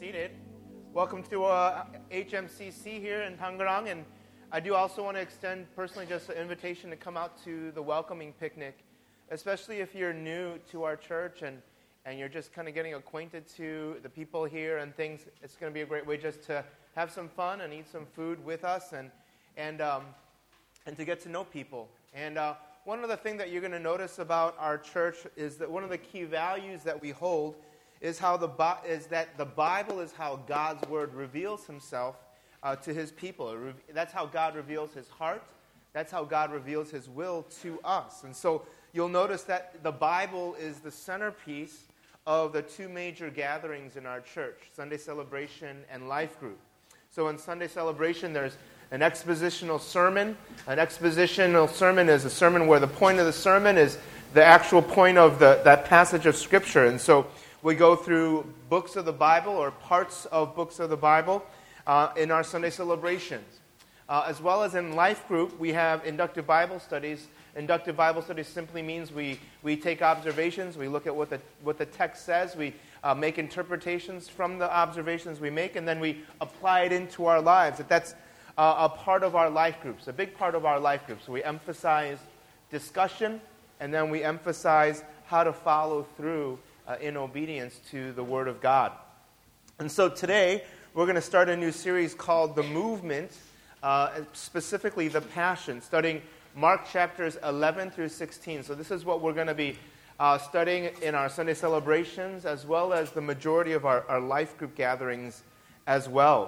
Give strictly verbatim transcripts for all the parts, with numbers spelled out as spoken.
seated. Welcome to uh, H M C C here in Tangerang, and I do also want to extend personally just an invitation to come out to the welcoming picnic, especially if you're new to our church and, and you're just kind of getting acquainted to the people here and things. It's going to be a great way just to have some fun and eat some food with us and and um, and to get to know people. And uh, one other thing that you're going to notice about our church is that one of the key values that we hold is how the is that the Bible is how God's Word reveals Himself uh, to His people. Re- that's how God reveals His heart. That's how God reveals His will to us. And so you'll notice that the Bible is the centerpiece of the two major gatherings in our church, Sunday Celebration and Life Group. So in Sunday Celebration, there's an expositional sermon. An expositional sermon is a sermon where the point of the sermon is the actual point of the, that passage of Scripture. And so we go through books of the Bible or parts of books of the Bible uh, in our Sunday celebrations. Uh, as well as in Life Group, we have inductive Bible studies. Inductive Bible studies simply means we, we take observations, we look at what the, what the text says, we uh, make interpretations from the observations we make, and then we apply it into our lives. That's uh, a part of our life groups, a big part of our life groups. So we emphasize discussion, and then we emphasize how to follow through Uh, in obedience to the Word of God. And so today, we're going to start a new series called The Movement, uh, specifically The Passion, studying Mark chapters eleven through sixteen. So this is what we're going to be uh, studying in our Sunday celebrations, as well as the majority of our, our life group gatherings as well.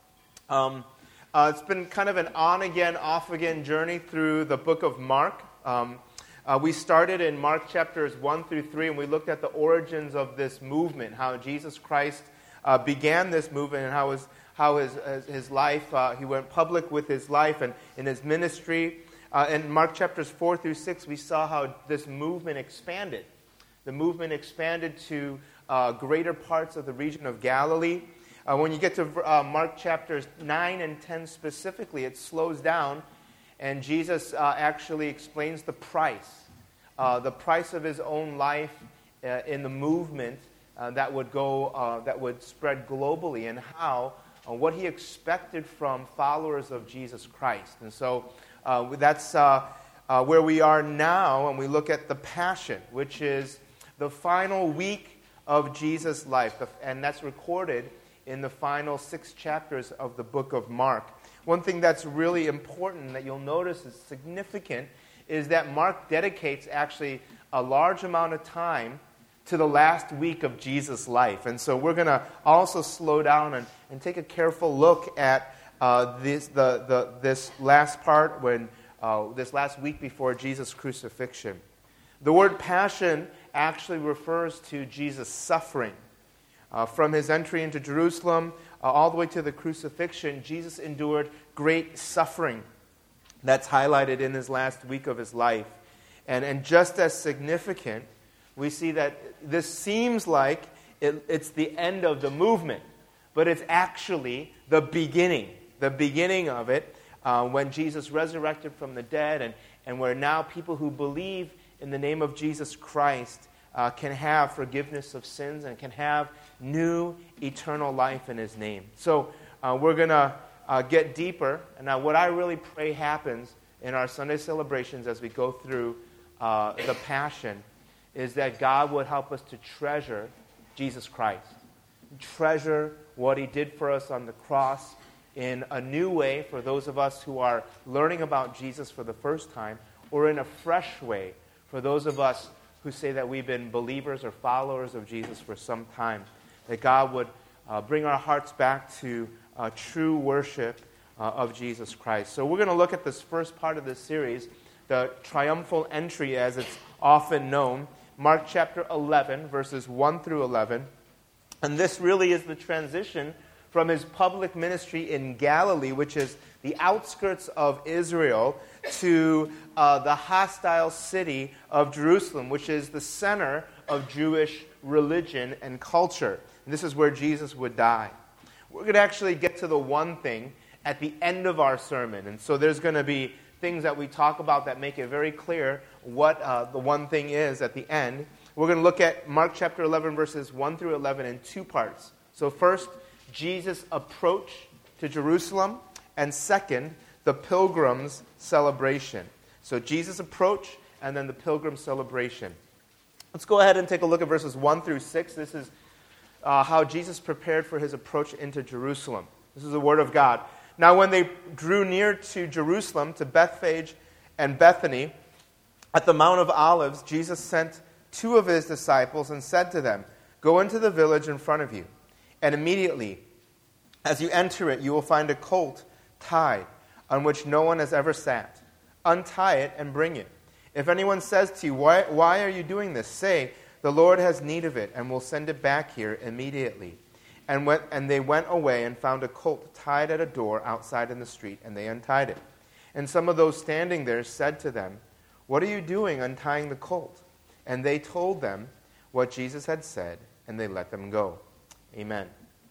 Um, uh, it's been kind of an on-again, off-again journey through the book of Mark. Um, Uh, we started in Mark chapters one through three, and we looked at the origins of this movement, how Jesus Christ uh, began this movement, and how his, how his, his life, uh, he went public with his life and in his ministry. Uh, in Mark chapters four through six, we saw how this movement expanded. The movement expanded to uh, greater parts of the region of Galilee. Uh, when you get to uh, Mark chapters nine and ten specifically, it slows down. And Jesus uh, actually explains the price, uh, the price of his own life uh, in the movement uh, that would go, uh, that would spread globally, and how, uh, what he expected from followers of Jesus Christ. And so uh, that's uh, uh, where we are now, and we look at the Passion, which is the final week of Jesus' life, and that's recorded in the final six chapters of the book of Mark. One thing that's really important that you'll notice is significant is that Mark dedicates actually a large amount of time to the last week of Jesus' life. And so we're going to also slow down and, and take a careful look at uh, this, the, the, this last part, when uh, this last week before Jesus' crucifixion. The word passion actually refers to Jesus' suffering. Uh, from his entry into Jerusalem uh, all the way to the crucifixion, Jesus endured great suffering. That's highlighted in his last week of his life. And, and just as significant, we see that this seems like it, it's the end of the movement, but it's actually the beginning, the beginning of it, uh, when Jesus resurrected from the dead, and, and where now people who believe in the name of Jesus Christ Uh, can have forgiveness of sins and can have new eternal life in his name. So uh, we're going to uh, get deeper. And now what I really pray happens in our Sunday celebrations as we go through uh, the Passion is that God would help us to treasure Jesus Christ. Treasure what he did for us on the cross in a new way for those of us who are learning about Jesus for the first time, or in a fresh way for those of us who say that we've been believers or followers of Jesus for some time. That God would uh, bring our hearts back to uh, true worship uh, of Jesus Christ. So we're going to look at this first part of this series, the triumphal entry as it's often known, Mark chapter eleven, verses one through eleven. And this really is the transition from his public ministry in Galilee, which is the outskirts of Israel, to uh, the hostile city of Jerusalem, which is the center of Jewish religion and culture. And this is where Jesus would die. We're going to actually get to the one thing at the end of our sermon. And so there's going to be things that we talk about that make it very clear what uh, the one thing is at the end. We're going to look at Mark chapter eleven, verses one through eleven in two parts. So first, Jesus' approach to Jerusalem, and second, the pilgrims' celebration. So Jesus' approach, and then the pilgrim celebration. Let's go ahead and take a look at verses one through six. This is uh, how Jesus prepared for his approach into Jerusalem. This is the word of God. Now when they drew near to Jerusalem, to Bethphage and Bethany, at the Mount of Olives, Jesus sent two of his disciples and said to them, "Go into the village in front of you, and immediately, as you enter it, you will find a colt tied, on which no one has ever sat. Untie it and bring it. If anyone says to you, why, why are you doing this? Say, the Lord has need of it, and will send it back here immediately." And, went, and they went away and found a colt tied at a door outside in the street, and they untied it. And some of those standing there said to them, "What are you doing untying the colt?" And they told them what Jesus had said, and they let them go. Amen.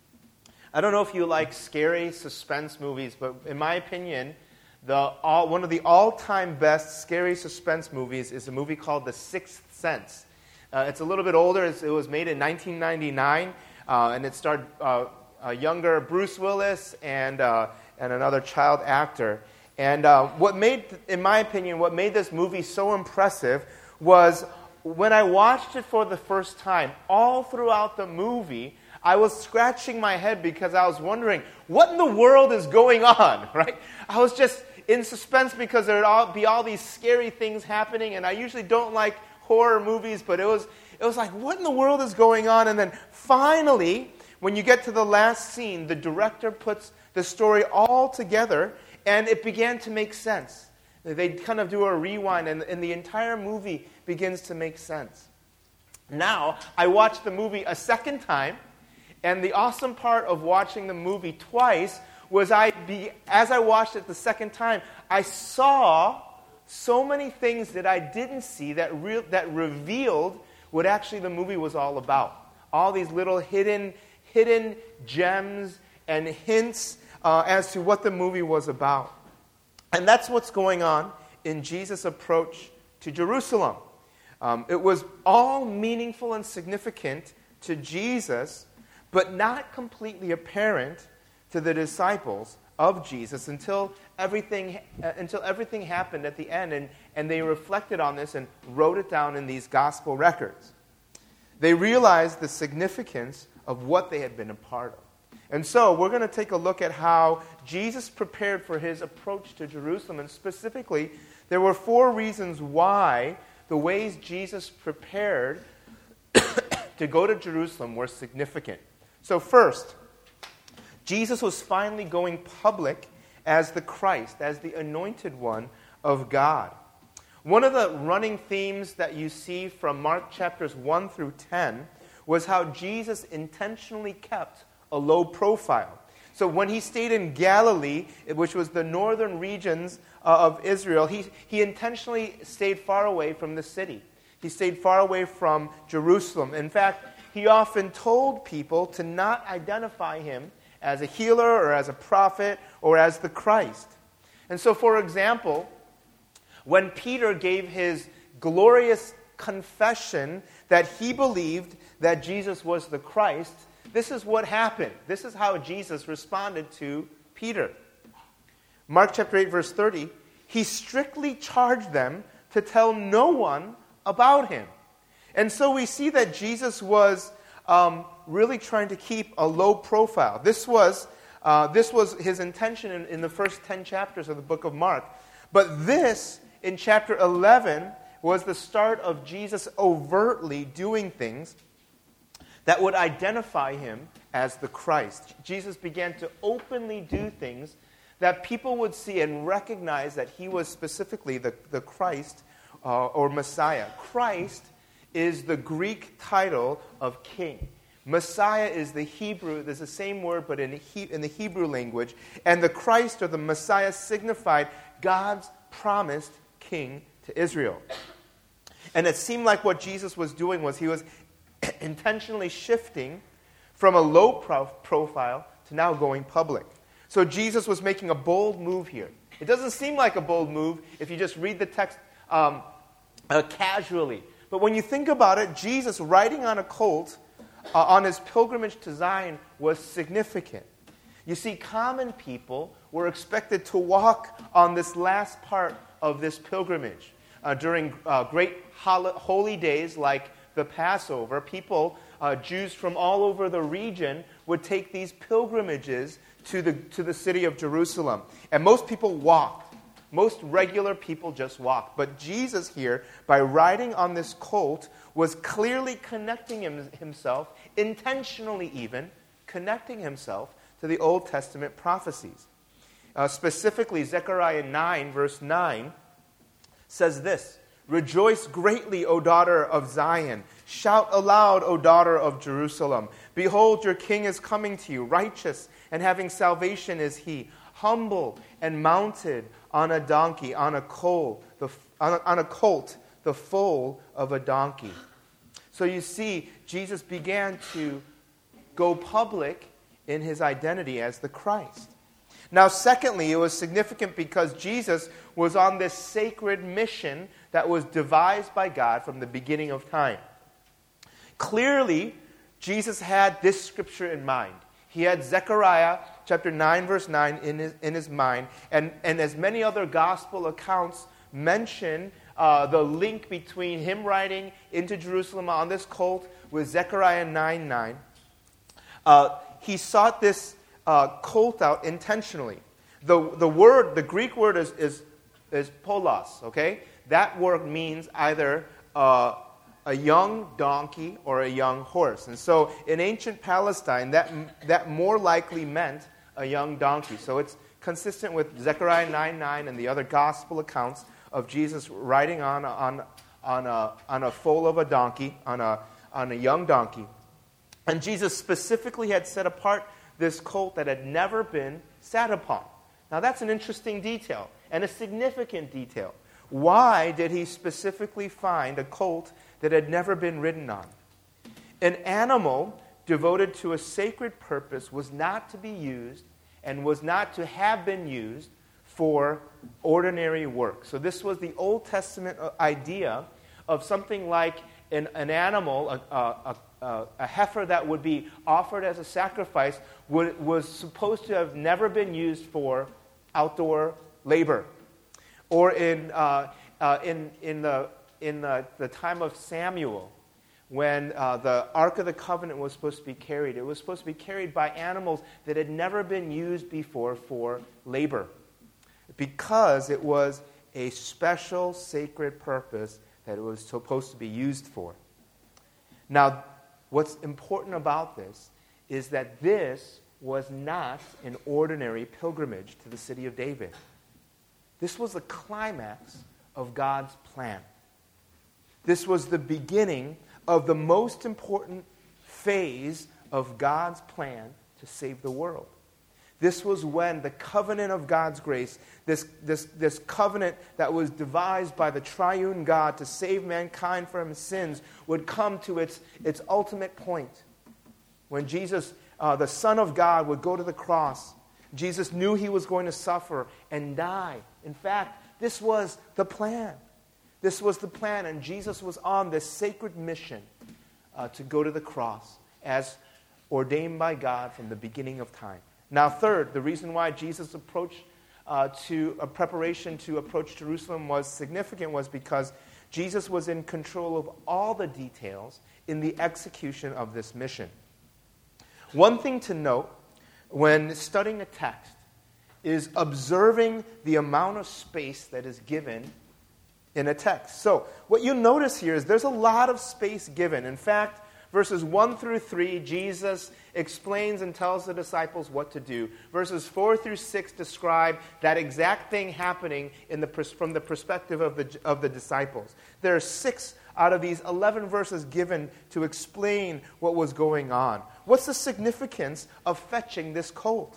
I don't know if you like scary suspense movies, but in my opinion, the all, one of the all-time best scary suspense movies is a movie called The Sixth Sense. Uh, it's a little bit older. It's, it was made in nineteen ninety-nine, uh, and it starred uh, a younger Bruce Willis and uh, and another child actor. And uh, what made, in my opinion, what made this movie so impressive was when I watched it for the first time. All throughout the movie, I was scratching my head because I was wondering, what in the world is going on, right? I was just in suspense because there would all be all these scary things happening, and I usually don't like horror movies, but it was it was like, what in the world is going on? And then finally, when you get to the last scene, the director puts the story all together, and it began to make sense. They kind of do a rewind, and, and the entire movie begins to make sense. Now, I watched the movie a second time, and the awesome part of watching the movie twice was I, be, as I watched it the second time, I saw so many things that I didn't see that, re- that revealed what actually the movie was all about. All these little hidden, hidden gems and hints uh, as to what the movie was about. And that's what's going on in Jesus' approach to Jerusalem. Um, it was all meaningful and significant to Jesus, but not completely apparent to the disciples of Jesus until everything uh, until everything happened at the end, and, and they reflected on this and wrote it down in these gospel records. They realized the significance of what they had been a part of. And so we're going to take a look at how Jesus prepared for his approach to Jerusalem, and specifically, there were four reasons why the ways Jesus prepared to go to Jerusalem were significant. So first, Jesus was finally going public as the Christ, as the anointed one of God. One of the running themes that you see from Mark chapters one through ten was how Jesus intentionally kept a low profile. So when he stayed in Galilee, which was the northern regions uh, of Israel, he, he intentionally stayed far away from the city. He stayed far away from Jerusalem. In fact, he often told people to not identify him as a healer or as a prophet or as the Christ. And so, for example, when Peter gave his glorious confession that he believed that Jesus was the Christ, this is what happened. This is how Jesus responded to Peter. Mark chapter eight, verse thirty, he strictly charged them to tell no one about him. And so we see that Jesus was um, really trying to keep a low profile. This was, uh, this was his intention in, in the first ten chapters of the book of Mark. But this, in chapter eleven, was the start of Jesus overtly doing things that would identify him as the Christ. Jesus began to openly do things that people would see and recognize that he was specifically the, the Christ uh, or Messiah. Christ is the Greek title of king. Messiah is the Hebrew, there's the same word, but in, he, in the Hebrew language. And the Christ or the Messiah signified God's promised king to Israel. And it seemed like what Jesus was doing was he was intentionally shifting from a low pro- profile to now going public. So Jesus was making a bold move here. It doesn't seem like a bold move if you just read the text um, uh, casually. But when you think about it, Jesus riding on a colt uh, on his pilgrimage to Zion was significant. You see, common people were expected to walk on this last part of this pilgrimage. Uh, during uh, great hol- holy days like the Passover, people, uh, Jews from all over the region, would take these pilgrimages to the, to the city of Jerusalem. And most people walked. Most regular people just walked. But Jesus here, by riding on this colt, was clearly connecting him, himself, intentionally even, connecting himself to the Old Testament prophecies. Uh, specifically, Zechariah nine, verse nine, says this, "Rejoice greatly, O daughter of Zion. Shout aloud, O daughter of Jerusalem. Behold, your king is coming to you. Righteous and having salvation is he, humble and mounted on a donkey, on a colt, the, on, a, on a colt, the foal of a donkey." So you see, Jesus began to go public in his identity as the Christ. Now, secondly, it was significant because Jesus was on this sacred mission that was devised by God from the beginning of time. Clearly, Jesus had this scripture in mind. He had Zechariah chapter nine, verse nine in his, in his mind. And, and as many other gospel accounts mention uh, the link between him riding into Jerusalem on this colt with Zechariah nine nine, uh, he sought this uh, colt out intentionally. The, the word, the Greek word is, is, is polos, okay? That word means either uh, a young donkey or a young horse. And so in ancient Palestine, that, that more likely meant a young donkey. So it's consistent with Zechariah nine nine and the other gospel accounts of Jesus riding on, on, on, a, on a foal of a donkey, on a, on a young donkey. And Jesus specifically had set apart this colt that had never been sat upon. Now that's an interesting detail and a significant detail. Why did he specifically find a colt that had never been ridden on? An animal devoted to a sacred purpose was not to be used and was not to have been used for ordinary work. So this was the Old Testament idea of something like an, an animal, a, a, a, a heifer that would be offered as a sacrifice, would, was supposed to have never been used for outdoor labor. Or in, uh, uh, in, in, the, in the, the time of Samuel, when uh, the Ark of the Covenant was supposed to be carried, it was supposed to be carried by animals that had never been used before for labor, because it was a special sacred purpose that it was supposed to be used for. Now, what's important about this is that this was not an ordinary pilgrimage to the city of David. This was the climax of God's plan. This was the beginning of the most important phase of God's plan to save the world. This was when the covenant of God's grace, this, this, this covenant that was devised by the triune God to save mankind from his sins, would come to its, its ultimate point. When Jesus, uh, the Son of God, would go to the cross, Jesus knew he was going to suffer and die. In fact, this was the plan. This was the plan, and Jesus was on this sacred mission uh, to go to the cross as ordained by God from the beginning of time. Now, third, the reason why Jesus' approach uh, to a preparation to approach Jerusalem was significant was because Jesus was in control of all the details in the execution of this mission. One thing to note when studying a text is observing the amount of space that is given in a text. So, what you notice here is there's a lot of space given. In fact, verses one through three, Jesus explains and tells the disciples what to do. Verses four through six describe that exact thing happening in the, from the perspective of the, of the disciples. There are six out of these eleven verses given to explain what was going on. What's the significance of fetching this colt?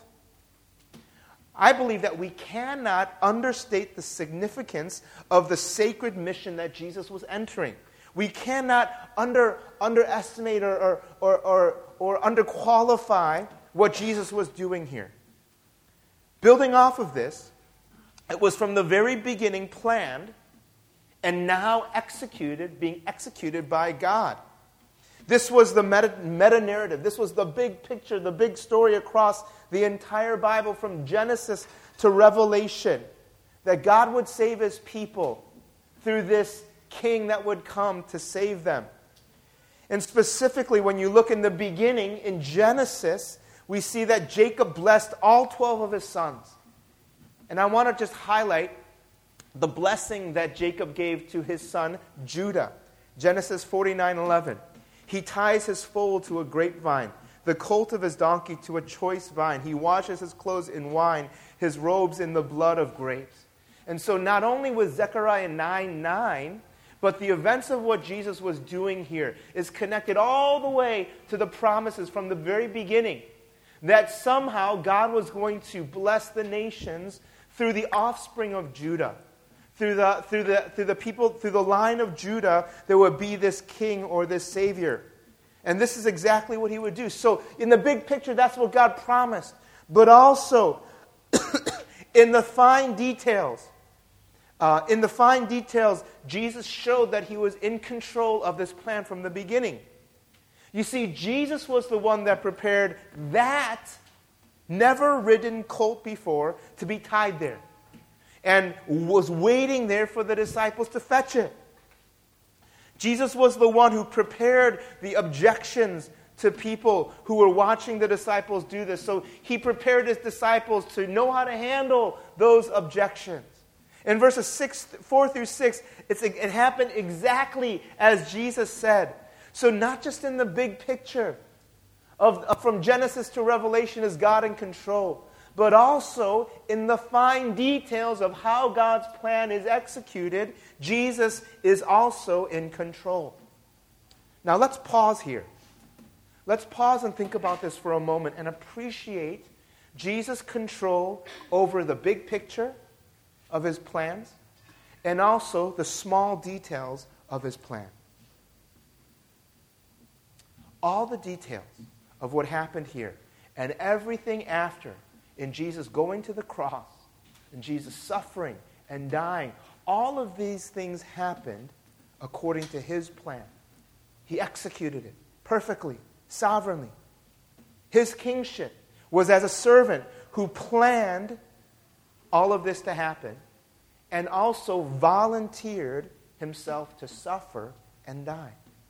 I believe that we cannot understate the significance of the sacred mission that Jesus was entering. We cannot under, underestimate or, or, or, or, or underqualify what Jesus was doing here. Building off of this, it was from the very beginning planned and now executed, being executed by God. This was the meta, meta-narrative. This was the big picture, the big story across the entire Bible from Genesis to Revelation, that God would save his people through this king that would come to save them. And specifically, when you look in the beginning, in Genesis, we see that Jacob blessed all twelve of his sons. And I want to just highlight the blessing that Jacob gave to his son Judah. Genesis forty-nine eleven. He ties his foal to a grapevine, the colt of his donkey to a choice vine. He washes his clothes in wine, his robes in the blood of grapes. And so not only was Zechariah nine nine, but the events of what Jesus was doing here is connected all the way to the promises from the very beginning that somehow God was going to bless the nations through the offspring of Judah. Through the, through the, through the people, through the line of Judah, there would be this king or this savior. And this is exactly what he would do. So in the big picture, that's what God promised. But also, in the fine details, uh, in the fine details, Jesus showed that he was in control of this plan from the beginning. You see, Jesus was the one that prepared that never-ridden colt before to be tied there, and was waiting there for the disciples to fetch it. Jesus was the one who prepared the objections to people who were watching the disciples do this. So he prepared his disciples to know how to handle those objections. In verses six, four through six, it's, it happened exactly as Jesus said. So not just in the big picture of, of from Genesis to Revelation is God in control, but also in the fine details of how God's plan is executed, Jesus is also in control. Now let's pause here. Let's pause and think about this for a moment and appreciate Jesus' control over the big picture of his plans and also the small details of his plan. All the details of what happened here and everything after, in Jesus going to the cross, and Jesus suffering and dying, all of these things happened according to his plan. He executed it perfectly, sovereignly. His kingship was as a servant who planned all of this to happen and also volunteered himself to suffer and die.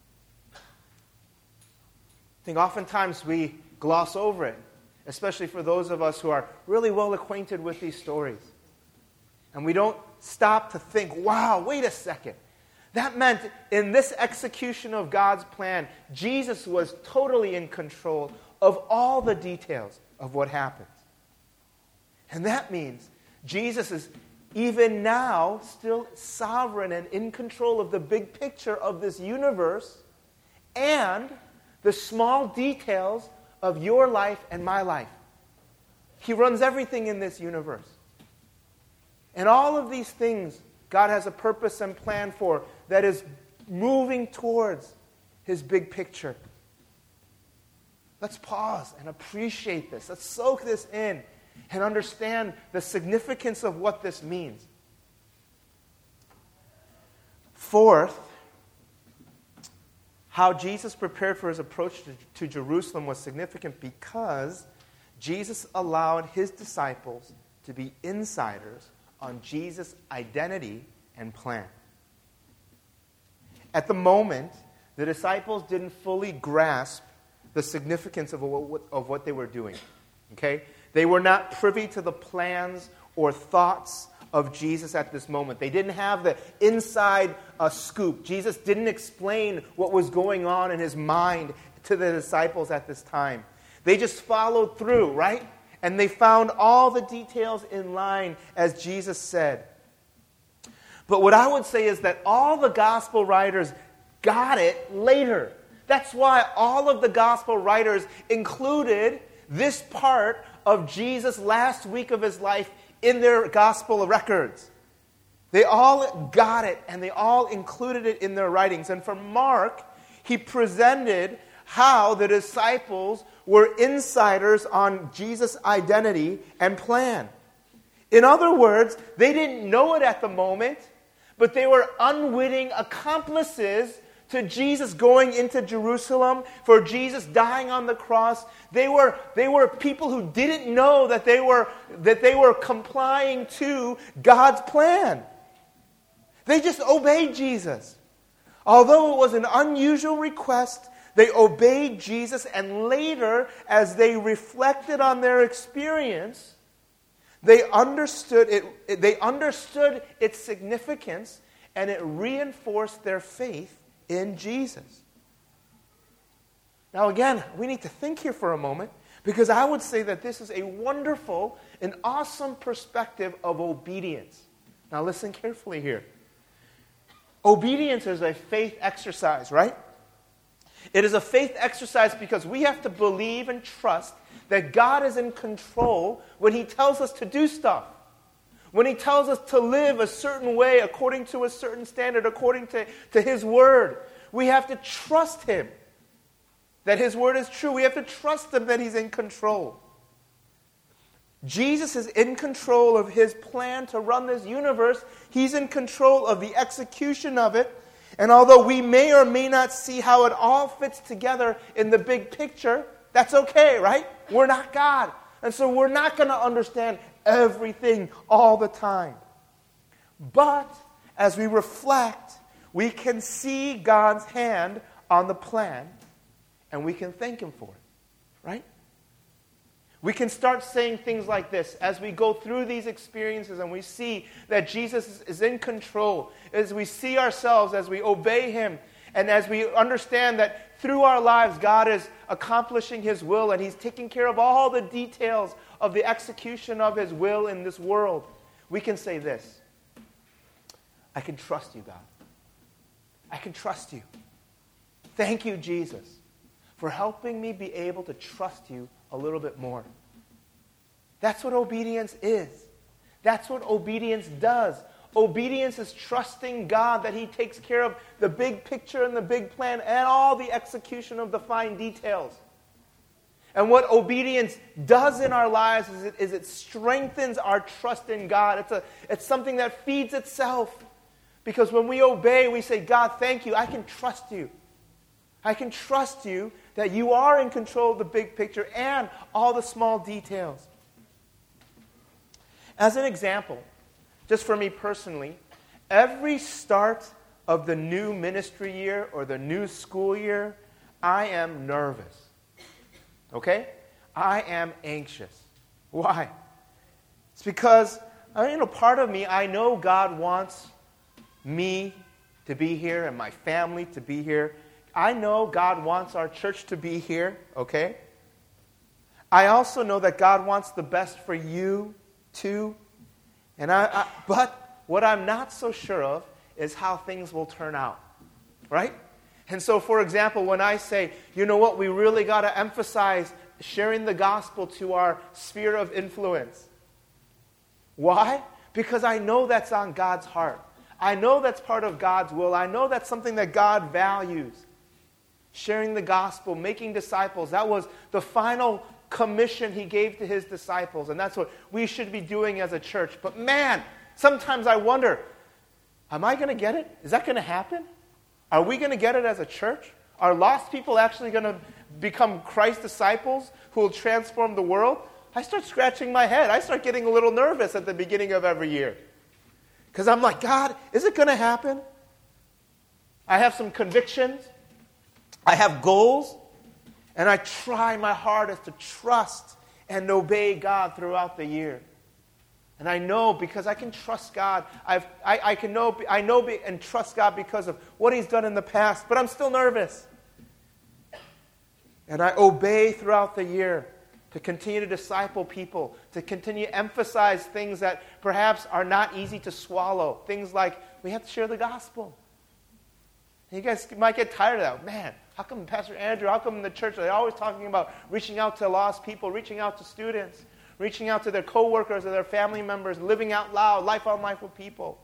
I think oftentimes we gloss over it, especially for those of us who are really well acquainted with these stories. And we don't stop to think, wow, wait a second. That meant in this execution of God's plan, Jesus was totally in control of all the details of what happens. And that means Jesus is even now still sovereign and in control of the big picture of this universe and the small details of your life and my life. He runs everything in this universe. And all of these things God has a purpose and plan for that is moving towards his big picture. Let's pause and appreciate this. Let's soak this in and understand the significance of what this means. Fourth, how Jesus prepared for his approach to, to Jerusalem was significant because Jesus allowed his disciples to be insiders on Jesus' identity and plan. At the moment, the disciples didn't fully grasp the significance of what, of what they were doing. Okay? They were not privy to the plans or thoughts of Jesus at this moment. They didn't have the inside uh, scoop. Jesus didn't explain what was going on in his mind to the disciples at this time. They just followed through, right? And they found all the details in line as Jesus said. But what I would say is that all the gospel writers got it later. That's why all of the gospel writers included this part of Jesus' last week of his life in their gospel records. They all got it, and they all included it in their writings. And for Mark, he presented how the disciples were insiders on Jesus' identity and plan. In other words, they didn't know it at the moment, but they were unwitting accomplices to Jesus going into Jerusalem, for Jesus dying on the cross. They were, they were people who didn't know that they were, that they were complying to God's plan. They just obeyed Jesus. Although it was an unusual request, they obeyed Jesus, and later, as they reflected on their experience, they understood it, they understood its significance, and it reinforced their faith in Jesus. Now again, we need to think here for a moment, because I would say that this is a wonderful and awesome perspective of obedience. Now listen carefully here. Obedience is a faith exercise, right? It is a faith exercise because we have to believe and trust that God is in control when He tells us to do stuff. When He tells us to live a certain way according to a certain standard, according to, to His Word. We have to trust Him that His Word is true. We have to trust Him that He's in control. Jesus is in control of His plan to run this universe. He's in control of the execution of it. And although we may or may not see how it all fits together in the big picture, that's okay, right? We're not God. And so we're not going to understand everything all the time. But as we reflect, we can see God's hand on the plan, and we can thank Him for it, right? We can start saying things like this as we go through these experiences and we see that Jesus is in control, as we see ourselves, as we obey Him, and as we understand that through our lives God is accomplishing His will and He's taking care of all the details of the execution of His will in this world. We can say this: I can trust You, God. I can trust You. Thank You, Jesus, for helping me be able to trust You a little bit more. That's what obedience is. That's what obedience does. Obedience is trusting God that He takes care of the big picture and the big plan and all the execution of the fine details. And what obedience does in our lives is it, is it strengthens our trust in God. It's, a, it's something that feeds itself. Because when we obey, we say, God, thank You. I can trust You. I can trust You that You are in control of the big picture and all the small details. As an example, just for me personally, every start of the new ministry year or the new school year, I am nervous. Okay? I am anxious. Why? It's because, you know, part of me, I know God wants me to be here and my family to be here. I know God wants our church to be here, okay? I also know that God wants the best for you too. And I, I but what I'm not so sure of is how things will turn out, right? And so, for example, when I say, you know what, we really got to emphasize sharing the gospel to our sphere of influence. Why? Because I know that's on God's heart. I know that's part of God's will. I know that's something that God values. Sharing the gospel, making disciples. That was the final commission He gave to His disciples. And that's what we should be doing as a church. But man, sometimes I wonder, am I going to get it? Is that going to happen? Are we going to get it as a church? Are lost people actually going to become Christ disciples who will transform the world? I start scratching my head. I start getting a little nervous at the beginning of every year. Because I'm like, God, is it going to happen? I have some convictions. I have goals. And I try my hardest to trust and obey God throughout the year. And I know because I can trust God. I've, I, I can know, I know and trust God because of what He's done in the past. But I'm still nervous. And I obey throughout the year to continue to disciple people, to continue to emphasize things that perhaps are not easy to swallow. Things like we have to share the gospel. And you guys might get tired of that. Man, how come Pastor Andrew, how come in the church they're always talking about reaching out to lost people, reaching out to students, reaching out to their coworkers or their family members, living out loud, life on life with people.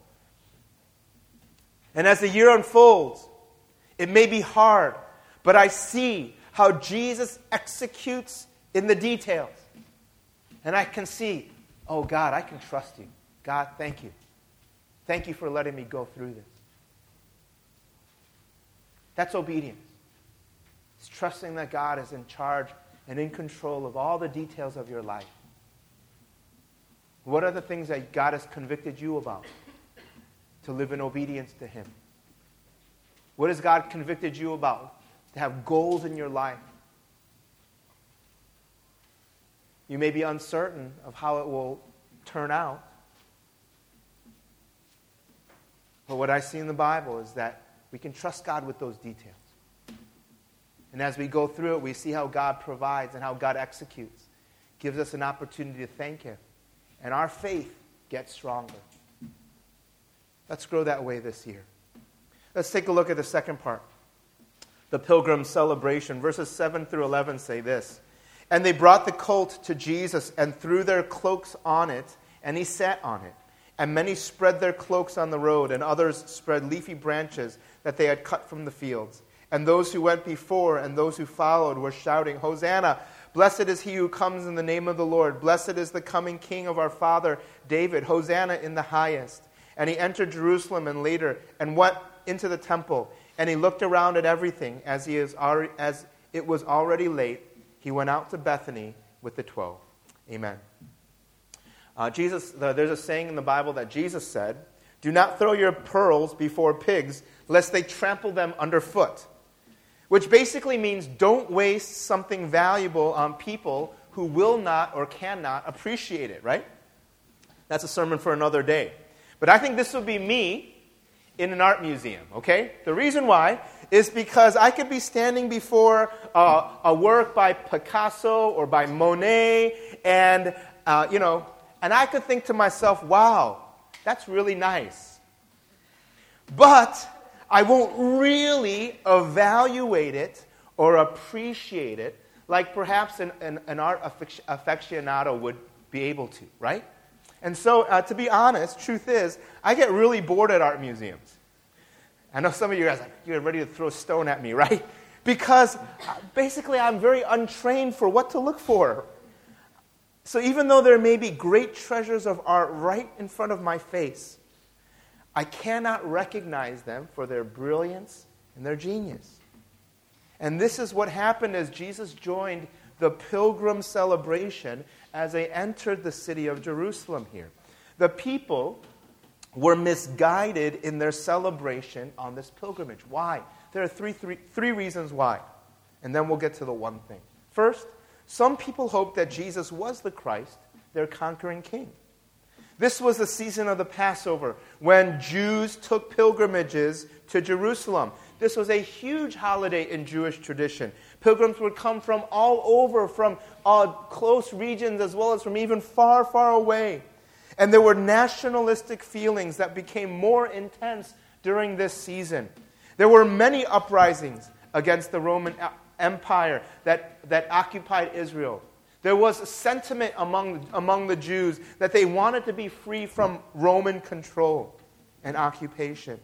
And as the year unfolds, it may be hard, but I see how Jesus executes in the details. And I can see, oh God, I can trust You. God, thank You. Thank You for letting me go through this. That's obedience. It's trusting that God is in charge and in control of all the details of your life. What are the things that God has convicted you about to live in obedience to Him? What has God convicted you about to have goals in your life? You may be uncertain of how it will turn out. But what I see in the Bible is that we can trust God with those details. And as we go through it, we see how God provides and how God executes. Gives us an opportunity to thank Him. And our faith gets stronger. Let's grow that way this year. Let's take a look at the second part. The pilgrim celebration. Verses seven through eleven say this. And they brought the colt to Jesus and threw their cloaks on it, and He sat on it. And many spread their cloaks on the road, and others spread leafy branches that they had cut from the fields. And those who went before and those who followed were shouting, Hosanna! Blessed is he who comes in the name of the Lord. Blessed is the coming King of our father David. Hosanna in the highest. And he entered Jerusalem and later and went into the temple. And he looked around at everything as he is already, as it was already late. He went out to Bethany with the twelve. Amen. Uh, Jesus, uh, there's a saying in the Bible that Jesus said, do not throw your pearls before pigs, lest they trample them underfoot. Which basically means don't waste something valuable on people who will not or cannot appreciate it, right? That's a sermon for another day. But I think this would be me in an art museum, okay? The reason why is because I could be standing before uh, a work by Picasso or by Monet, and, uh, you know, and I could think to myself, wow, that's really nice. But I won't really evaluate it or appreciate it like perhaps an, an, an art aficionado would be able to, right? And so, uh, to be honest, truth is, I get really bored at art museums. I know some of you guys are like, you're ready to throw a stone at me, right? Because uh, basically I'm very untrained for what to look for. So even though there may be great treasures of art right in front of my face, I cannot recognize them for their brilliance and their genius. And this is what happened as Jesus joined the pilgrim celebration as they entered the city of Jerusalem here. The people were misguided in their celebration on this pilgrimage. Why? There are three, three, three reasons why. And then we'll get to the one thing. First, some people hoped that Jesus was the Christ, their conquering king. This was the season of the Passover, when Jews took pilgrimages to Jerusalem. This was a huge holiday in Jewish tradition. Pilgrims would come from all over, from uh, close regions as well as from even far, far away. And there were nationalistic feelings that became more intense during this season. There were many uprisings against the Roman Empire that, that occupied Israel. There was a sentiment among, among the Jews that they wanted to be free from Roman control and occupation.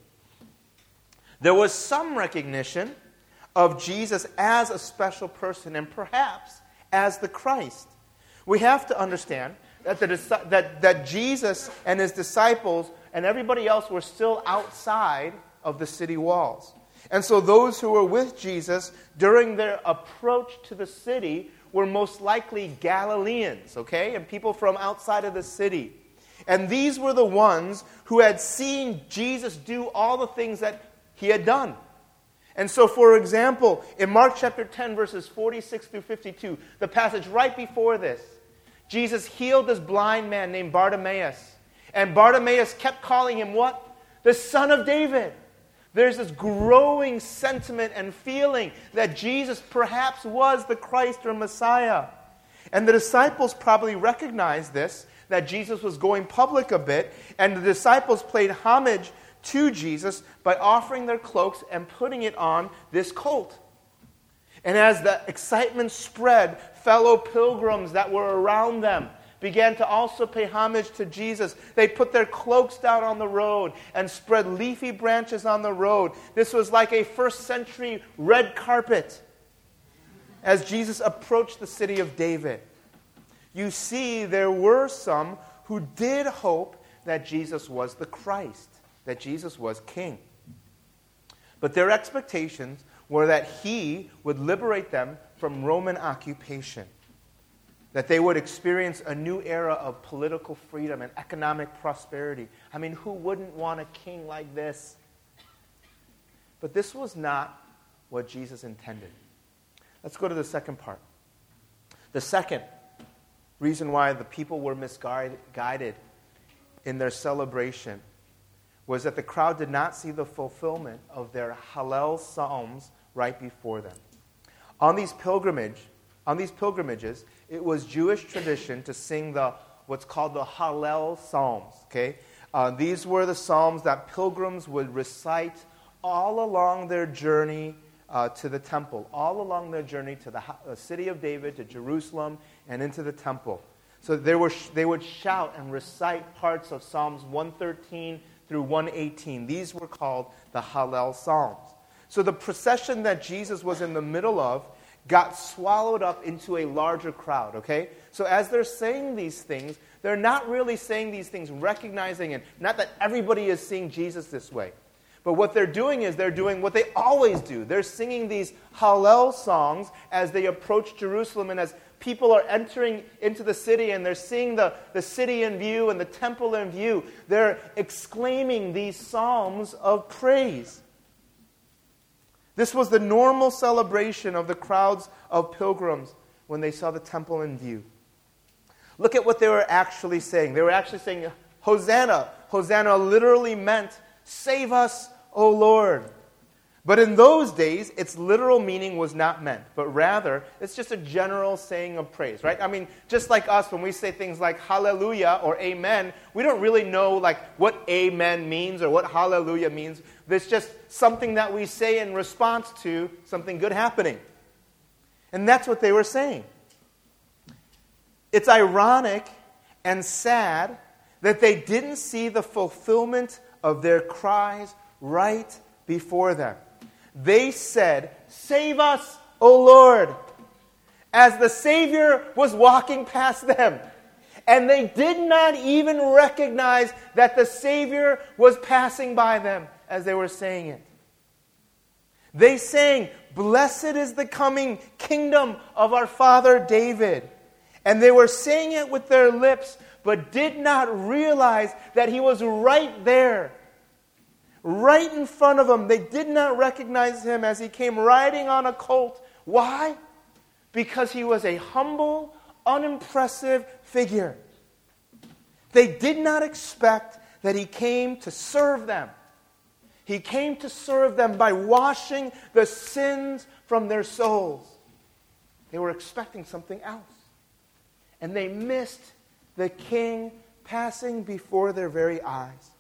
There was some recognition of Jesus as a special person and perhaps as the Christ. We have to understand that, the, that, that Jesus and his disciples and everybody else were still outside of the city walls. And so those who were with Jesus during their approach to the city were most likely Galileans, okay? And people from outside of the city. And these were the ones who had seen Jesus do all the things that he had done. And so, for example, in Mark chapter ten, verses forty-six through fifty-two, the passage right before this, Jesus healed this blind man named Bartimaeus. And Bartimaeus kept calling him what? The Son of David. There's this growing sentiment and feeling that Jesus perhaps was the Christ or Messiah. And the disciples probably recognized this, that Jesus was going public a bit, and the disciples paid homage to Jesus by offering their cloaks and putting it on this colt. And as the excitement spread, fellow pilgrims that were around them began to also pay homage to Jesus. They put their cloaks down on the road and spread leafy branches on the road. This was like a first century red carpet as Jesus approached the city of David. You see, there were some who did hope that Jesus was the Christ, that Jesus was king. But their expectations were that he would liberate them from Roman occupation, that they would experience a new era of political freedom and economic prosperity. I mean, who wouldn't want a king like this? But this was not what Jesus intended. Let's go to the second part. The second reason why the people were misguided in their celebration was that the crowd did not see the fulfillment of their Hallel psalms right before them. On these pilgrimage, on these pilgrimages, it was Jewish tradition to sing the what's called the Hallel psalms. Okay, uh, these were the psalms that pilgrims would recite all along their journey uh, to the temple, all along their journey to the, the city of David, to Jerusalem, and into the temple. So they were they would shout and recite parts of Psalms one thirteen through one eighteen. These were called the Hallel Psalms. So the procession that Jesus was in the middle of got swallowed up into a larger crowd, okay? So as they're saying these things, they're not really saying these things recognizing it. Not that everybody is seeing Jesus this way. But what they're doing is they're doing what they always do. They're singing these Hallel songs as they approach Jerusalem, and as people are entering into the city and they're seeing the, the city in view and the temple in view, they're exclaiming these psalms of praise. This was the normal celebration of the crowds of pilgrims when they saw the temple in view. Look at what they were actually saying. They were actually saying, Hosanna. Hosanna literally meant, save us, O Lord. But in those days, its literal meaning was not meant, but rather, it's just a general saying of praise, right? I mean, just like us, when we say things like hallelujah or amen, we don't really know like what amen means or what hallelujah means. It's just something that we say in response to something good happening. And that's what they were saying. It's ironic and sad that they didn't see the fulfillment of their cries right before them. They said, save us, O Lord, as the Savior was walking past them. And they did not even recognize that the Savior was passing by them as they were saying it. They sang, blessed is the coming kingdom of our father David. And they were saying it with their lips, but did not realize that he was right there, right in front of them. They did not recognize him as he came riding on a colt. Why? Because he was a humble, unimpressive figure. They did not expect that he came to serve them. He came to serve them by washing the sins from their souls. They were expecting something else. And they missed the king passing before their very eyes.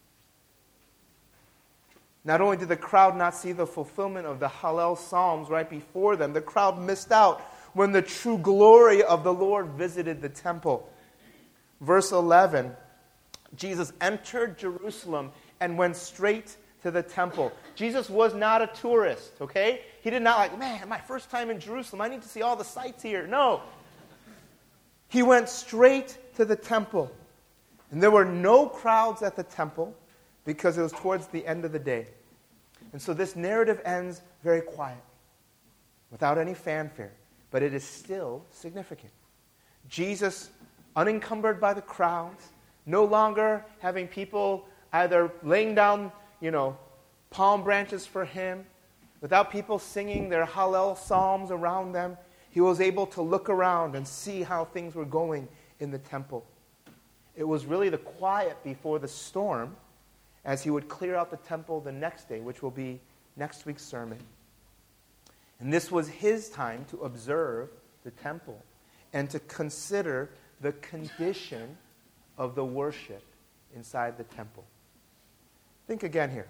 Not only did the crowd not see the fulfillment of the Hallel Psalms right before them, the crowd missed out when the true glory of the Lord visited the temple. Verse eleven, Jesus entered Jerusalem and went straight to the temple. Jesus was not a tourist, okay? He did not like, man, my first time in Jerusalem, I need to see all the sights here. No. He went straight to the temple. And there were no crowds at the temple because it was towards the end of the day. And so this narrative ends very quietly, without any fanfare. But it is still significant. Jesus, unencumbered by the crowds, no longer having people either laying down, you know, palm branches for him, without people singing their Hallel psalms around them, he was able to look around and see how things were going in the temple. It was really the quiet before the storm as he would clear out the temple the next day, which will be next week's sermon. And this was his time to observe the temple and to consider the condition of the worship inside the temple. Think again here.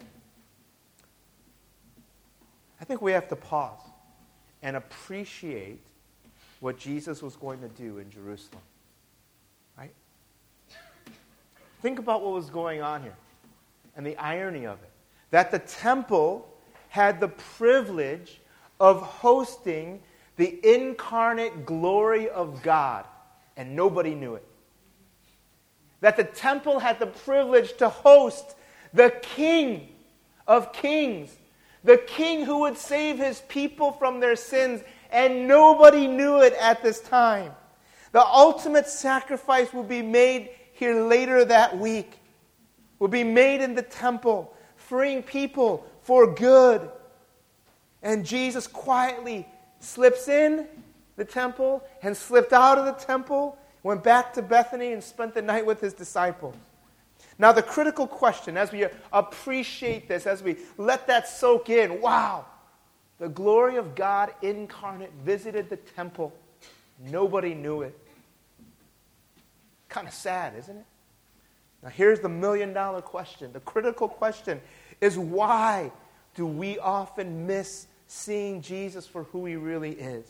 I think we have to pause and appreciate what Jesus was going to do in Jerusalem. Right? Think about what was going on here and the irony of it. That the temple had the privilege of hosting the incarnate glory of God, and nobody knew it. That the temple had the privilege to host the King of Kings, The king who would save his people from their sins, and nobody knew it at this time. The ultimate sacrifice will be made here later that week. Will be made in the temple, freeing people for good. And Jesus quietly slips in the temple and slipped out of the temple, went back to Bethany and spent the night with his disciples. Now the critical question, as we appreciate this, as we let that soak in, wow, the glory of God incarnate visited the temple. Nobody knew it. Kind of sad, isn't it? Now here's the million dollar question. The critical question is, why do we often miss seeing Jesus for who he really is?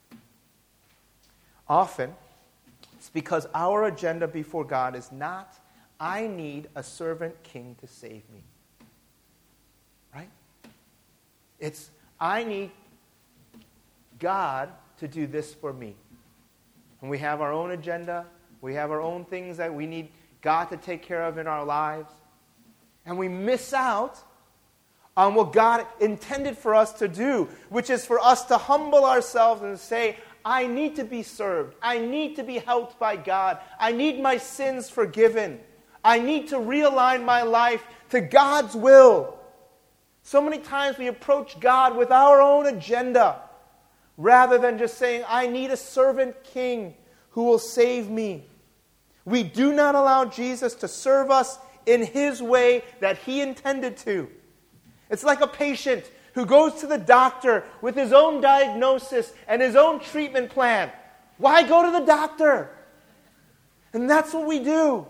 Often, it's because our agenda before God is not, I need a servant king to save me. Right? It's, I need God to do this for me. And we have our own agenda. We have our own things that we need God to take care of in our lives. And we miss out on what God intended for us to do, which is for us to humble ourselves and say, I need to be served. I need to be helped by God. I need my sins forgiven. I need to realign my life to God's will. So many times we approach God with our own agenda rather than just saying, I need a servant king who will save me. We do not allow Jesus to serve us in his way that he intended to. It's like a patient who goes to the doctor with his own diagnosis and his own treatment plan. Why go to the doctor? And that's what we do.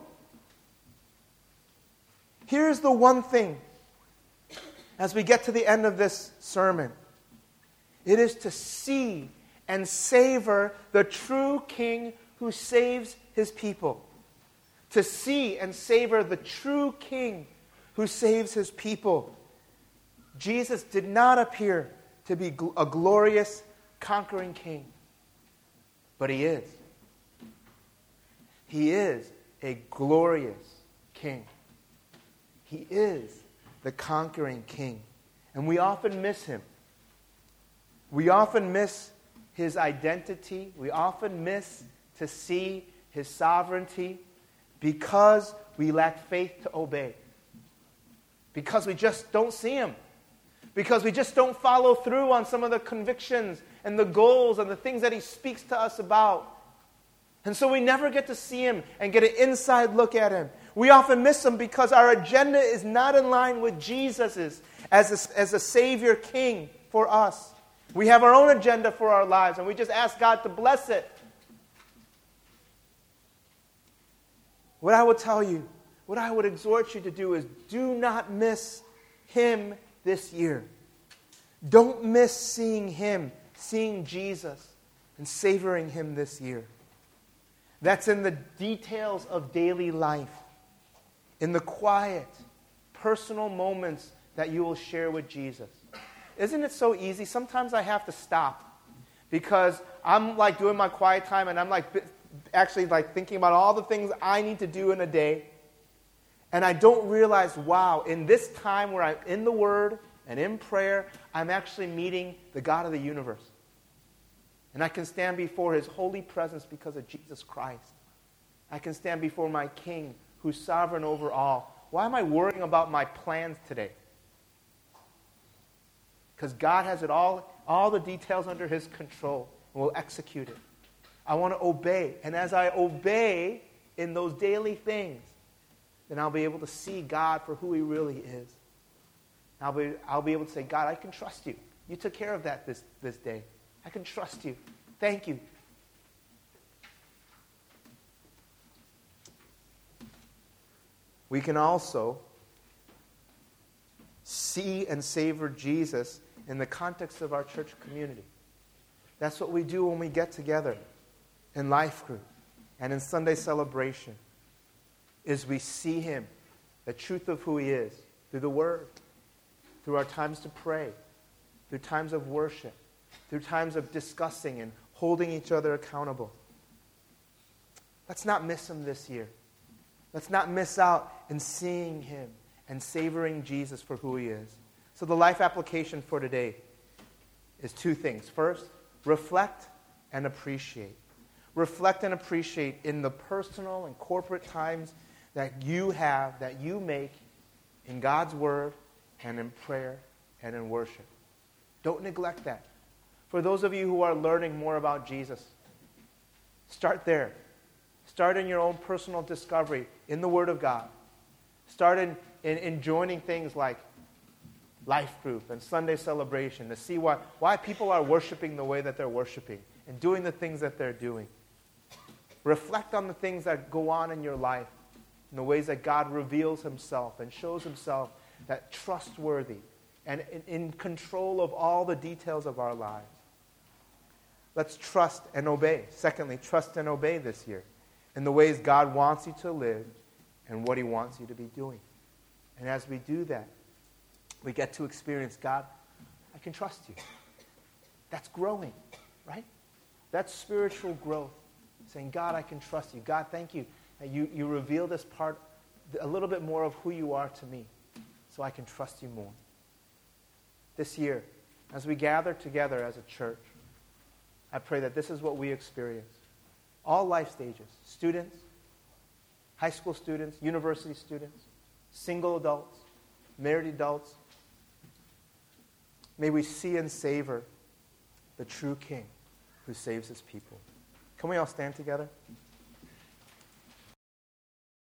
Here's the one thing as we get to the end of this sermon. It is to see and savor the true king who saves his people. To see and savor the true king who saves his people. Jesus did not appear to be a glorious, conquering king. But he is. He is a glorious king. He is the conquering king. And we often miss him. We often miss his identity. We often miss to see his sovereignty because we lack faith to obey. Because we just don't see him. Because we just don't follow through on some of the convictions and the goals and the things that he speaks to us about. And so we never get to see him and get an inside look at him. We often miss him because our agenda is not in line with Jesus's as a, as a Savior King for us. We have our own agenda for our lives, and we just ask God to bless it. What I would tell you, what I would exhort you to do is do not miss him this year. Don't miss seeing him, seeing Jesus, and savoring him this year. That's in the details of daily life, in the quiet, personal moments that you will share with Jesus. Isn't it so easy? Sometimes I have to stop because I'm like doing my quiet time and I'm like actually like thinking about all the things I need to do in a day. And I don't realize, wow, in this time where I'm in the Word and in prayer, I'm actually meeting the God of the universe. And I can stand before his holy presence because of Jesus Christ. I can stand before my King who's sovereign over all. Why am I worrying about my plans today? Because God has it all, all the details under his control and will execute it. I want to obey. And as I obey in those daily things, then I'll be able to see God for who he really is. I'll be, I'll be able to say, God, I can trust you. You took care of that this, this day. I can trust you. Thank you. We can also see and savor Jesus in the context of our church community. That's what we do when we get together in life group and in Sunday celebration, is we see him, the truth of who he is, through the Word, through our times to pray, through times of worship, through times of discussing and holding each other accountable. Let's not miss him this year. Let's not miss out in seeing him and savoring Jesus for who he is. So the life application for today is two things. First, reflect and appreciate. Reflect and appreciate in the personal and corporate times that you have, that you make in God's Word and in prayer and in worship. Don't neglect that. For those of you who are learning more about Jesus, start there. Start in your own personal discovery in the Word of God. Start in, in, in joining things like life group and Sunday celebration to see why, why people are worshiping the way that they're worshiping and doing the things that they're doing. Reflect on the things that go on in your life, in the ways that God reveals himself and shows himself that trustworthy and in, in control of all the details of our lives. Let's trust and obey. Secondly, trust and obey this year in the ways God wants you to live and what he wants you to be doing. And as we do that, we get to experience, God, I can trust you. That's growing, right? That's spiritual growth. Saying, God, I can trust you. God, thank you that you, you reveal this part, a little bit more of who you are to me, so I can trust you more. This year, as we gather together as a church, I pray that this is what we experience. All life stages, students, high school students, university students, single adults, married adults. May we see and savor the true King who saves his people. Can we all stand together?